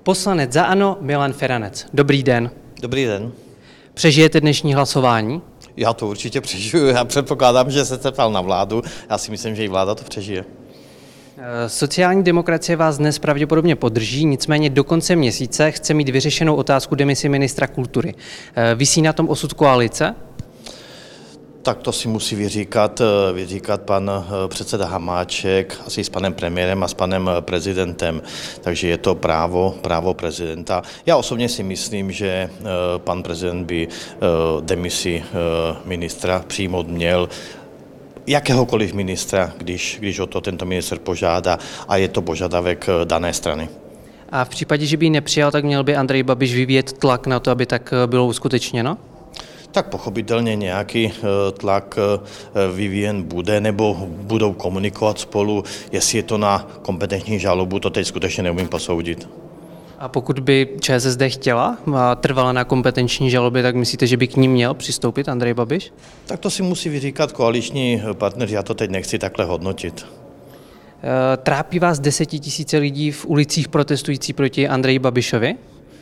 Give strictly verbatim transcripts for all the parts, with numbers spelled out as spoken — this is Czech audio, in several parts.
Poslanec za ANO Milan Feranec. Dobrý den. Dobrý den. Přežijete dnešní hlasování? Já to určitě přežiju. Já předpokládám, že se ptal na vládu. Já si myslím, že i vláda to přežije. Sociální demokracie vás dnes pravděpodobně podrží, nicméně do konce měsíce chce mít vyřešenou otázku demisi ministra kultury. Visí na tom osud koalice? Tak to si musí vyříkat, vyříkat pan předseda Hamáček asi s panem premiérem a s panem prezidentem. Takže je to právo, právo prezidenta. Já osobně si myslím, že pan prezident by demisi ministra přijmout měl, jakéhokoliv ministra, když, když o to tento ministr požádá a je to požadavek dané strany. A v případě, že by ji nepřijal, tak měl by Andrej Babiš vyvíjet tlak na to, aby tak bylo uskutečněno? Tak pochopitelně nějaký tlak vyvíjen bude, nebo budou komunikovat spolu, jestli je to na kompetenční žalobu, to teď skutečně neumím posoudit. A pokud by ČSSD chtěla a trvala na kompetenční žalobě, tak myslíte, že by k ní měl přistoupit Andrej Babiš? Tak to si musí vyříkat koaliční partneři, já to teď nechci takhle hodnotit. Trápí vás desetitisíce lidí v ulicích protestující proti Andreji Babišovi?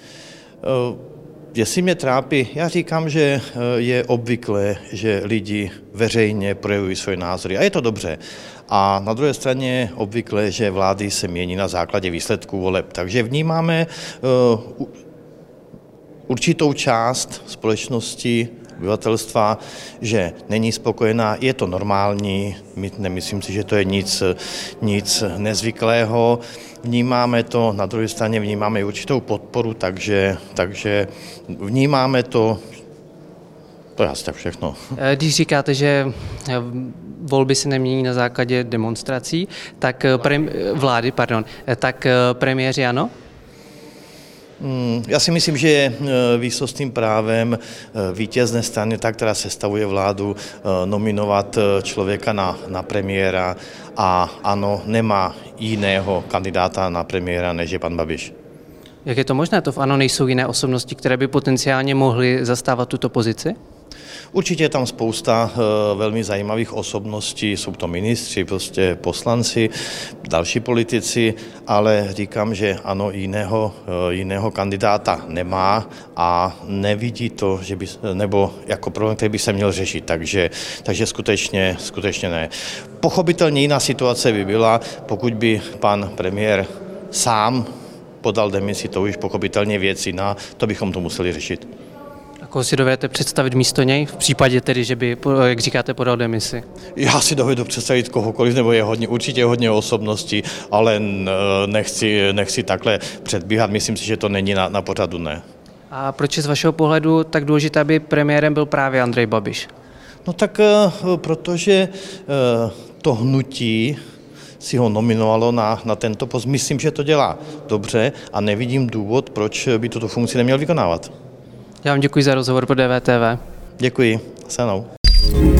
Jestli mě trápí, já říkám, že je obvyklé, že lidi veřejně projevují své názory a je to dobře. A na druhé straně je obvyklé, že vlády se mění na základě výsledků voleb. Takže vnímáme určitou část společnosti, obyvatelstva, že není spokojená, je to normální, my nemyslím si, že to je nic, nic nezvyklého. Vnímáme to, na druhé straně vnímáme určitou podporu, takže, takže vnímáme to, to je asi tak všechno. Když říkáte, že volby se nemění na základě demonstrací, tak prem, vlády, pardon, tak premiéři ano? Já si myslím, že je výsostným právem vítězné strany, ta, která sestavuje vládu, nominovat člověka na, na premiéra a ANO nemá jiného kandidáta na premiéra, než je pan Babiš. Jak je to možné? To v ANO nejsou jiné osobnosti, které by potenciálně mohly zastávat tuto pozici? Určitě je tam spousta velmi zajímavých osobností, jsou to ministři, prostě poslanci, další politici, ale říkám, že ano, jiného, jiného kandidáta nemá a nevidí to, že by, nebo jako problém, který by se měl řešit, takže, takže skutečně, skutečně ne. Pochopitelně jiná situace by byla, pokud by pan premiér sám podal demisi, to už pochopitelně věc jiná, to bychom to museli řešit. Koho si dovedete představit místo něj, v případě tedy, že by, jak říkáte, podal demisi? Já si dovedu představit kohokoliv, nebo je hodně, určitě hodně osobností, ale nechci, nechci takhle předbíhat, myslím si, že to není na, na pořadu ne. A proč je z vašeho pohledu tak důležité, aby premiérem byl právě Andrej Babiš? No tak protože to hnutí si ho nominovalo na, na tento post. Myslím, že to dělá dobře a nevidím důvod, proč by tuto funkci neměl vykonávat. Já vám děkuji za rozhovor pro D V T V. Děkuji. Sanou.